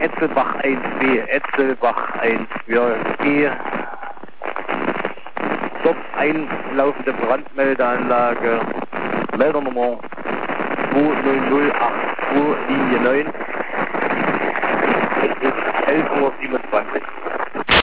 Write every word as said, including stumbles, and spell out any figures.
Etzelbach eins B, Etzelbach eins B. Dort einlaufende Brandmeldeanlage, Meldernummer zwei null null acht zwei, Linie neun. Es ist elf Uhr siebenundzwanzig.